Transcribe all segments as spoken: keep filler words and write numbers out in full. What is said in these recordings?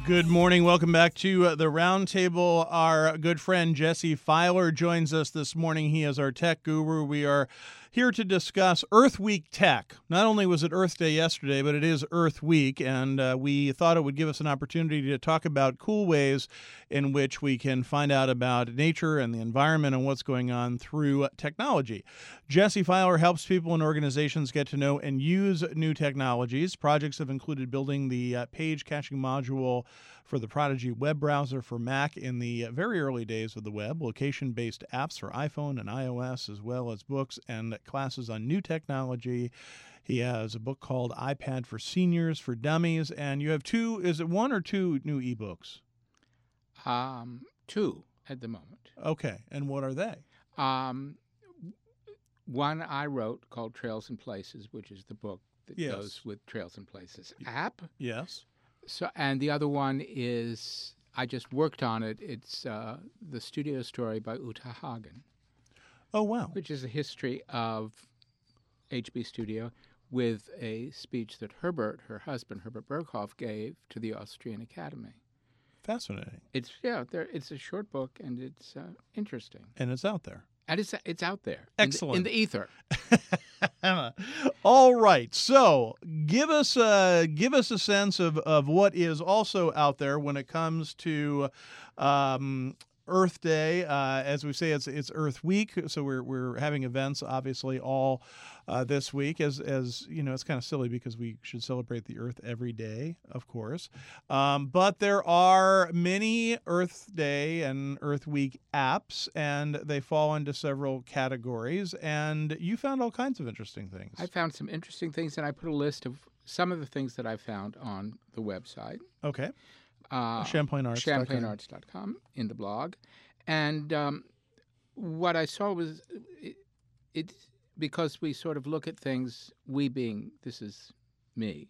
Good morning. Welcome back to uh, the Roundtable. Our good friend Jesse Filer joins us this morning. He is our tech guru. We are here to discuss Earth Week tech. Not only was it Earth Day yesterday, but it is Earth Week, and uh, we thought it would give us an opportunity to talk about cool ways in which we can find out about nature and the environment and what's going on through technology. Jesse Filer helps people and organizations get to know and use new technologies. Projects have included building the uh, page caching module for the Prodigy web browser for Mac in the very early days of the web, location-based apps for iPhone and iOS, as well as books and classes on new technology. He has a book called iPad for Seniors for Dummies, and you have two, is it one or two new ebooks? Um, two at the moment. Okay, and what are they? Um, one I wrote called Trails and Places, which is the book that Yes. goes with Trails and Places app. Yes. So, and the other one is, I just worked on it. It's uh, The Studio Story by Uta Hagen, Oh, wow. which is a history of H B Studio with a speech that Herbert, her husband, Herbert Berghoff, gave to the Austrian Academy. Fascinating. It's yeah, there. It's a short book and it's uh, interesting, And it's out there. and it's it's out there, Excellent. in the, in the ether. All right. So give us a, give us a sense of, of what is also out there when it comes to um, Earth Day. Uh, as we say, it's it's Earth Week, so we're we're having events obviously all uh, this week. As as you know, it's kind of silly because we should celebrate the Earth every day, of course. Um, but there are many Earth Day and Earth Week apps, and they fall into several categories. And you found all kinds of interesting things. I found some interesting things, and I put a list of some of the things that I found on the website. Okay. Uh, Champlain Arts. champlain arts dot com in the blog. And um, what I saw was it, it because we sort of look at things, we being, this is me.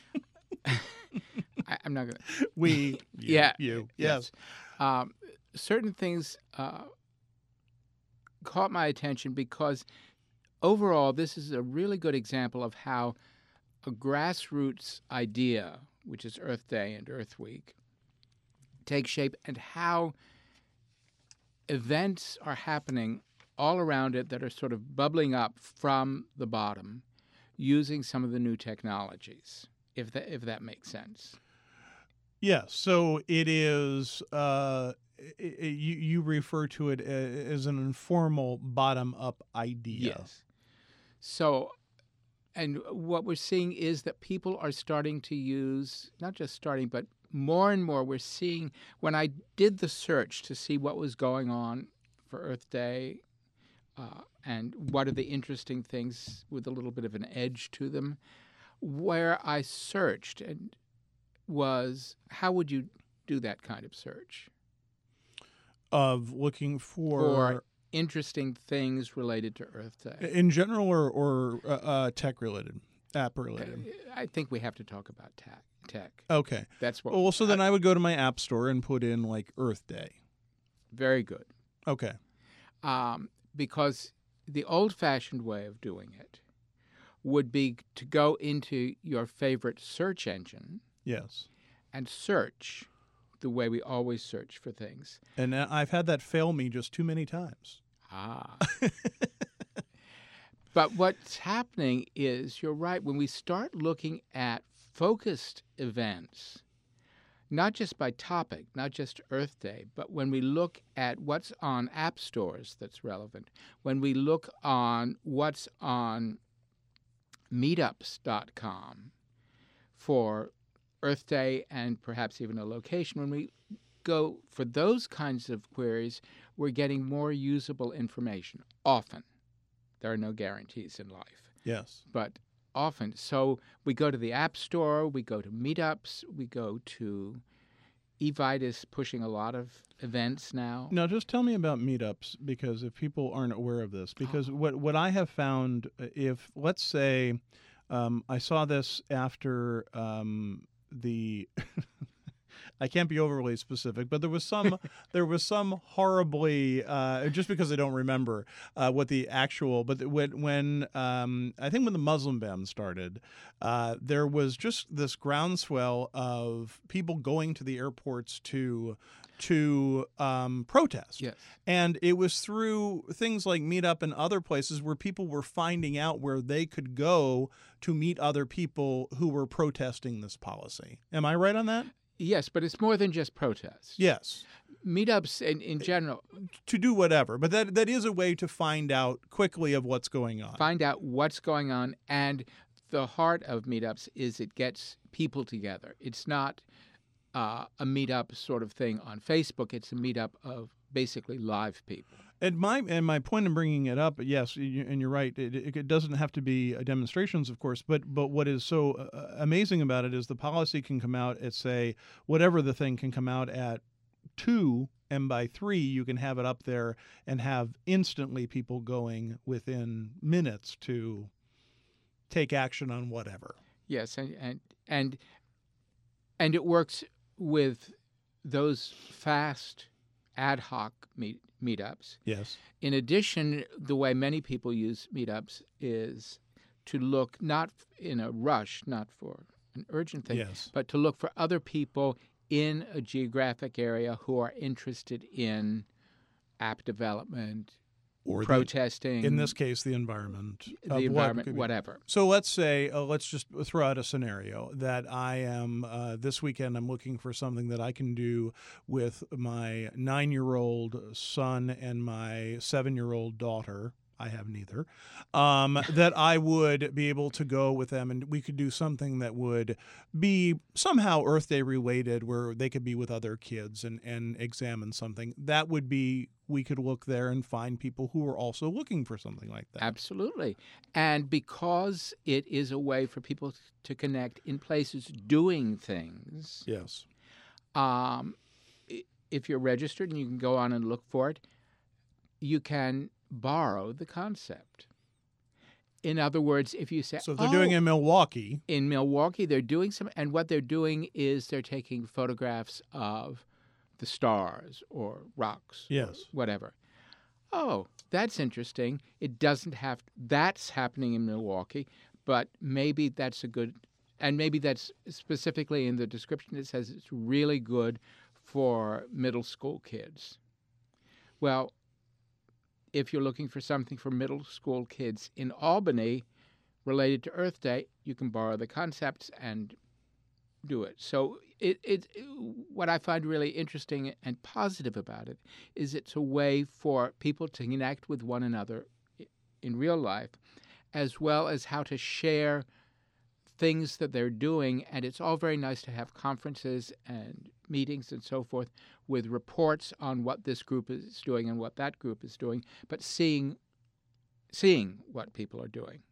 I, I'm not going to. We, you, Yeah. you, yes. Um, certain things uh, caught my attention because overall, this is a really good example of how a grassroots idea, which is Earth Day and Earth Week, takes shape and how events are happening all around it that are sort of bubbling up from the bottom using some of the new technologies, if that, if that makes sense. Yes. So it is, uh, i- i- you, you refer to it a- as an informal bottom-up idea. Yes. So, and what we're seeing is that people are starting to use, not just starting, but more and more we're seeing, when I did the search to see what was going on for Earth Day uh, and what are the interesting things with a little bit of an edge to them, where I searched and was, how would you do that kind of search? Of looking for, For interesting things related to Earth Day. in general or, or uh, uh, tech-related, app-related? I think we have to talk about tech. Tech. Okay. That's what. Well, so then I would go to my app store and put in, like, Earth Day. Very good. Okay. Um, because the old-fashioned way of doing it would be to go into your favorite search engine Yes. and search the way we always search for things. And uh, I've had that fail me just too many times. Ah. But what's happening is, you're right, when we start looking at focused events, not just by topic, not just Earth Day, but when we look at what's on app stores that's relevant, when we look on what's on meetups dot com for Earth Day and perhaps even a location, when we go for those kinds of queries, we're getting more usable information. Often. There are no guarantees in life. Yes. But often. So we go to the App Store, we go to meetups, we go to Evite is pushing a lot of events now. Now, just tell me about meetups, because if people aren't aware of this, because Oh. what what I have found, if let's say, um, I saw this after um, the, I can't be overly specific, but there was some there was some horribly uh, just because I don't remember uh, what the actual. But when when um, I think when the Muslim ban started, uh, there was just this groundswell of people going to the airports to to um, protest. Yes. And it was through things like Meetup and other places where people were finding out where they could go to meet other people who were protesting this policy. Am I right on that? Yes, but it's more than just protests. Yes. Meetups in, in general. To do whatever. But that that is a way to find out quickly of what's going on. Find out what's going on. And the heart of meetups is it gets people together. It's not uh, a meetup sort of thing on Facebook. It's a meetup of basically live people. And my and my point in bringing it up, yes, you, and you're right. It, it doesn't have to be demonstrations, of course. But but what is so uh, amazing about it is the policy can come out at, say, whatever the thing can come out at two, and by three you can have it up there and have instantly people going within minutes to take action on whatever. Yes, and and and, and it works with those fast ad hoc meet, meetups. Yes. In addition, the way many people use meetups is to look not in a rush, not for an urgent thing, Yes. but to look for other people in a geographic area who are interested in app development, Or the- protesting. in this case, the environment. the of what environment, could be- whatever. So let's say, uh, let's just throw out a scenario that I am, uh, this weekend, I'm looking for something that I can do with my nine-year-old son and my seven-year-old daughter. I have neither. Um, that I would be able to go with them and we could do something that would be somehow Earth Day related where they could be with other kids and, and examine something. That would be, we could look there and find people who are also looking for something like that. Absolutely. And because it is a way for people to connect in places doing things, Yes. um, i- if you're registered and you can go on and look for it, you can borrow the concept. In other words, if you say, So if they're oh, doing it in Milwaukee. in Milwaukee, they're doing some, and what they're doing is they're taking photographs of the stars or rocks, or Yes. whatever. Oh, that's interesting. It doesn't have, that's happening in Milwaukee, but maybe that's a good, and maybe that's specifically in the description, it says it's really good for middle school kids. Well, if you're looking for something for middle school kids in Albany related to Earth Day, you can borrow the concepts and do it. So it, it, what I find really interesting and positive about it is it's a way for people to connect with one another in real life, as well as how to share things that they're doing. And it's all very nice to have conferences and meetings and so forth with reports on what this group is doing and what that group is doing, but seeing seeing what people are doing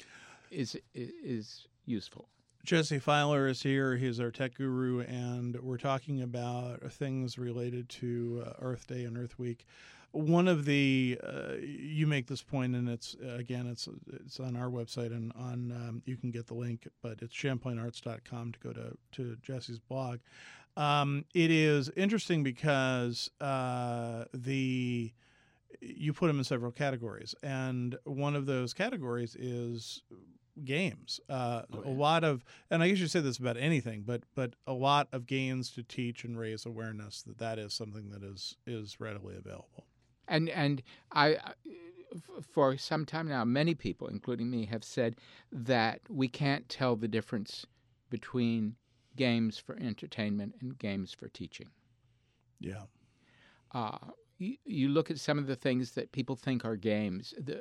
is is useful. Jesse Filer is here. He's our tech guru, and we're talking about things related to uh, Earth Day and Earth Week. One of the uh, you make this point, and it's uh, again, it's it's on our website, and on um, you can get the link, but it's champlain arts dot com to go to to Jesse's blog. Um, it is interesting because uh, the you put them in several categories, and one of those categories is games. Uh, Oh, a yeah. lot of, and I usually say this about anything, but but a lot of games to teach and raise awareness that that is something that is is readily available. And and I, I- f- for some time now, many people, including me, have said that we can't tell the difference between games for entertainment and games for teaching. Yeah. Uh, you, you look at some of the things that people think are games, the,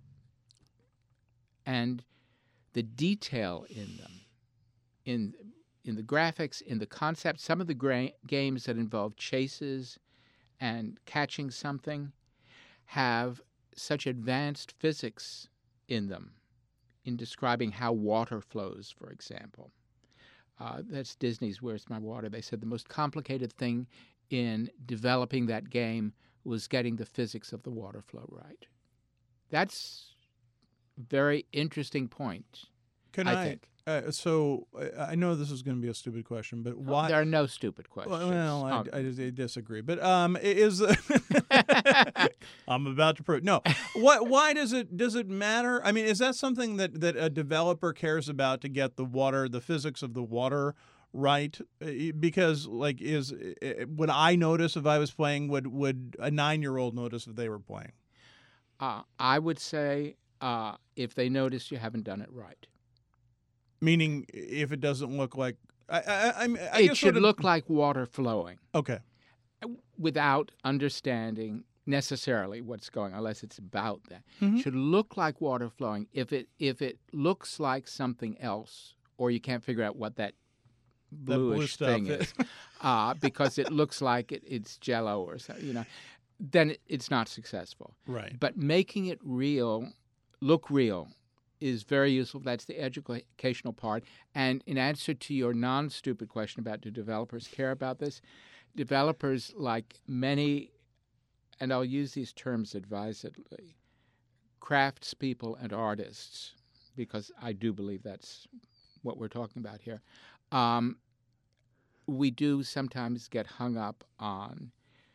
and the detail in them, in in the graphics, in the concept. Some of the gra- games that involve chases and catching something have such advanced physics in them, in describing how water flows, for example. Uh, that's Disney's Where's My Water. They said the most complicated thing in developing that game was getting the physics of the water flow right. That's a very interesting point. Can I I? think. Uh, so I I know this is going to be a stupid question, but why? There are no stupid questions. Well, I, Um, I, I disagree. But um, is I'm about to prove no. What? Why does it does it matter? I mean, is that something that that a developer cares about to get the water, the physics of the water right? Uh, Because like, is uh, would I notice if I was playing? Would would a nine year old notice if they were playing? uh, I would say uh, if they notice you haven't done it right. Meaning, if it doesn't look like I, I, I, I It guess should what look like water flowing okay. without understanding necessarily what's going on, unless it's about that. Mhm. Should look like water flowing. If it if it looks like something else, or you can't figure out what that That blue bluish stuff thing is. is, uh, because it looks like it, it's Jello or something, you know, then it, it's not successful. Right. But making it real, look real, is very useful. That's the educational part. And in answer to your non-stupid question about do developers care about this, developers, like many, and I'll use these terms advisedly, craftspeople and artists, because I do believe that's what we're talking about here, um, we do sometimes get hung up on,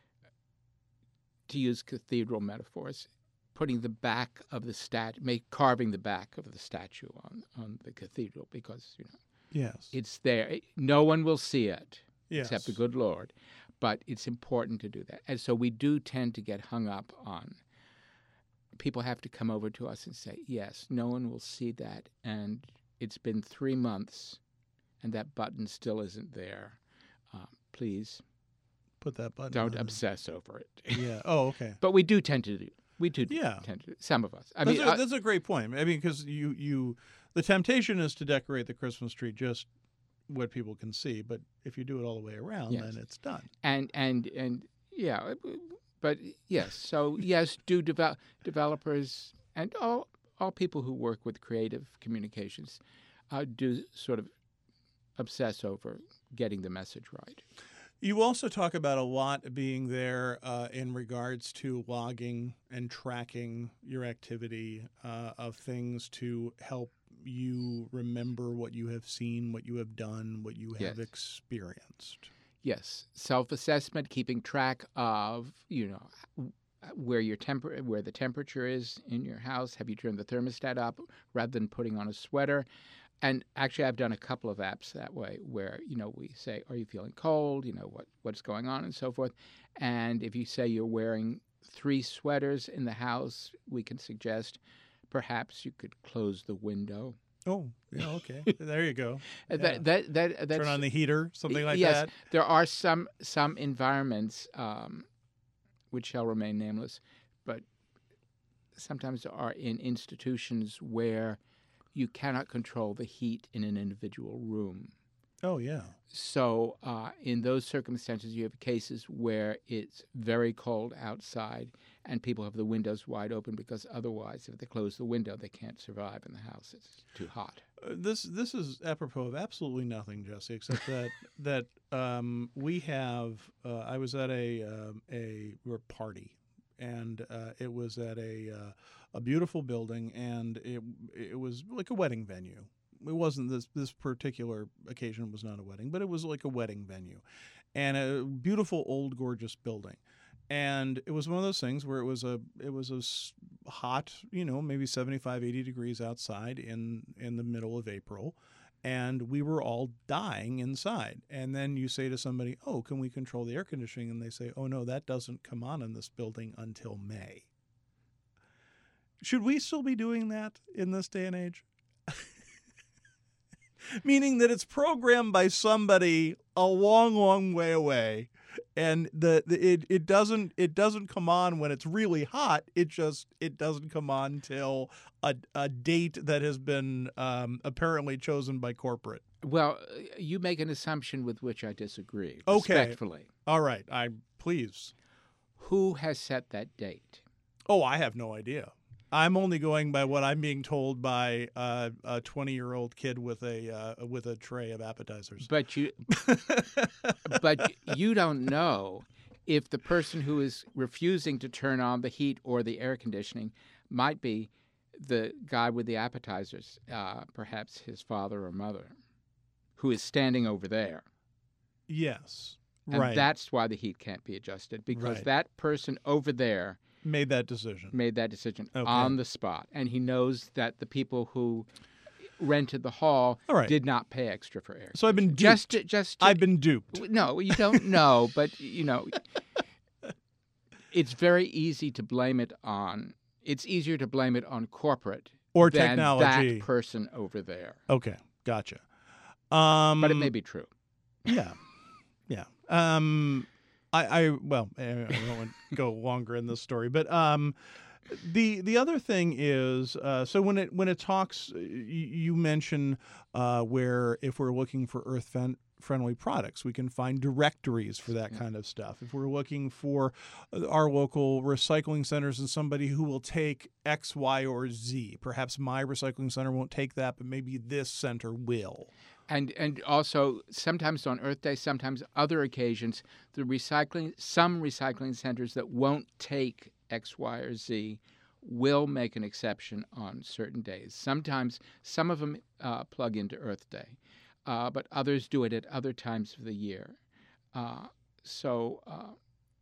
to use cathedral metaphors, putting the back of the stat, make carving the back of the statue on, on the cathedral, because you know Yes. it's there. No one will see it Yes. except the good Lord, but it's important to do that. And so we do tend to get hung up on. People have to come over to us and say, "Yes, no one will see that, and it's been three months, and that button still isn't there. Uh, please Put that button. don't on. obsess over it." Yeah. Oh, okay. But we do tend to do. We do Yeah. tend to. Some of us. I That's, mean, a, uh, that's a great point. I mean, because you, you, the temptation is to decorate the Christmas tree just what people can see, but if you do it all the way around, Yes. then it's done. and and and yeah, but yes. So yes, do develop developers and all all people who work with creative communications uh, do sort of obsess over getting the message right. You also talk about a lot being there uh, in regards to logging and tracking your activity uh, of things to help you remember what you have seen, what you have done, what you have Yes. experienced. Yes, self-assessment, keeping track of you know where your temper where the temperature is in your house. Have you turned the thermostat up rather than putting on a sweater? And actually, I've done a couple of apps that way where, you know, we say, are you feeling cold? You know, what what's going on and so forth. And if you say you're wearing three sweaters in the house, we can suggest perhaps you could close the window. Oh, yeah, okay. There you go. Uh, Yeah. That, that, that, that's, Turn on the heater, something like yes, that. there are some, some environments, um, which shall remain nameless, but sometimes are in institutions where you cannot control the heat in an individual room. Oh, yeah. So uh, in those circumstances, you have cases where it's very cold outside and people have the windows wide open because otherwise, if they close the window, they can't survive in the house. It's too hot. Uh, this this is apropos of absolutely nothing, Jesse, except that that um, we have. Uh, I was at a um, a party, and uh, it was at a uh, a beautiful building, and it it was like a wedding venue. It wasn't this this particular occasion was not a wedding, but it was like a wedding venue, and a beautiful old gorgeous building. And it was one of those things where it was a it was a s- hot, you know, maybe seventy-five, eighty degrees outside in in the middle of April, and we were all dying inside. And then you say to somebody, "Oh, can we control the air conditioning?" And they say, "Oh no, that doesn't come on in this building until May." Should we still be doing that in this day and age? Meaning that it's programmed by somebody a long, long way away, and the, the it it doesn't it doesn't come on when it's really hot. It just it doesn't come on till a a date that has been um, apparently chosen by corporate. Well, you make an assumption with which I disagree, Okay. respectfully. All right, I please. Who has set that date? Oh, I have no idea. I'm only going by what I'm being told by uh, a twenty-year-old kid with a uh, with a tray of appetizers. But you, but you don't know if the person who is refusing to turn on the heat or the air conditioning might be the guy with the appetizers, uh, perhaps his father or mother, who is standing over there. Yes. And right. that's why the heat can't be adjusted, because Right. that person over there Made that decision. made that decision Okay. on the spot. And he knows that the people who rented the hall All right. did not pay extra for air. So I've been duped. Just to, just to, I've been duped. No, you don't know, but, you know, it's very easy to blame it on, it's easier to blame it on corporate Or than technology. that person over there. Okay. Gotcha. Um, But it may be true. Yeah. Yeah. Um, I, I well, I don't want to go longer in this story, but um, the the other thing is, uh, so when it when it talks, you, you mention uh, where if we're looking for earth fen- friendly products, we can find directories for that Yeah. kind of stuff. If we're looking for our local recycling centers and somebody who will take X, Y, or Z, perhaps my recycling center won't take that, but maybe this center will. And and also sometimes on Earth Day, sometimes other occasions, the recycling some recycling centers that won't take X, Y, or Z will make an exception on certain days. Sometimes some of them uh, plug into Earth Day, uh, but others do it at other times of the year. Uh, so, uh,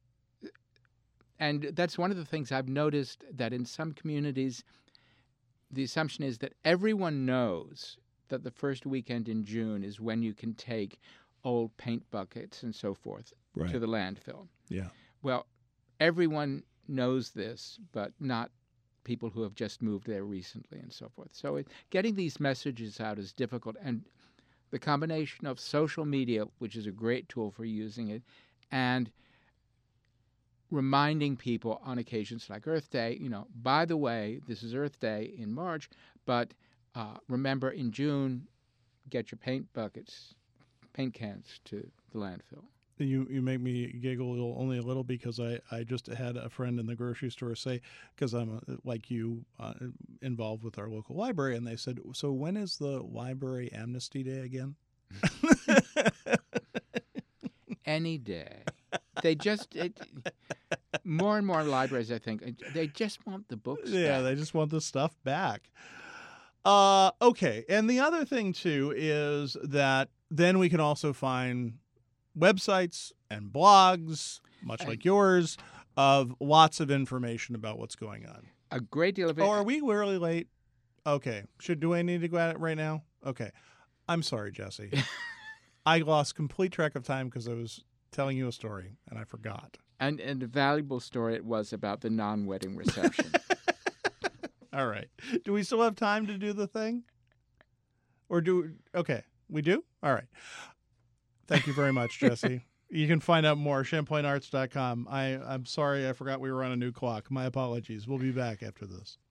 and that's one of the things I've noticed, that in some communities, the assumption is that everyone knows that the first weekend in June is when you can take old paint buckets and so forth Right. to the landfill. Yeah. Well, everyone knows this, but not people who have just moved there recently and so forth. So it, getting these messages out is difficult, and the combination of social media, which is a great tool for using it, and reminding people on occasions like Earth Day, you know, by the way, this is Earth Day in March, but uh, remember in June, get your paint buckets, paint cans to the landfill. You you make me giggle a little, only a little, because I, I just had a friend in the grocery store say, because I'm a, like you uh, involved with our local library, and they said, so when is the library amnesty day again? Any day. They just, it, more and more libraries, I think, they just want the books Yeah, back. they just want the stuff back. Uh, okay, and the other thing, too, is that then we can also find websites and blogs, much like yours, of lots of information about what's going on. A great deal of it. Oh, are we really late? Okay. Should do I need to go at it right now? Okay. I'm sorry, Jesse. I lost complete track of time because I was telling you a story and I forgot. And, and a valuable story it was about the non-wedding reception. All right. Do we still have time to do the thing? Or do okay, we do? All right. Thank you very much, Jesse. You can find out more, champlain arts dot com. I, I'm sorry I forgot we were on a new clock. My apologies. We'll be back after this.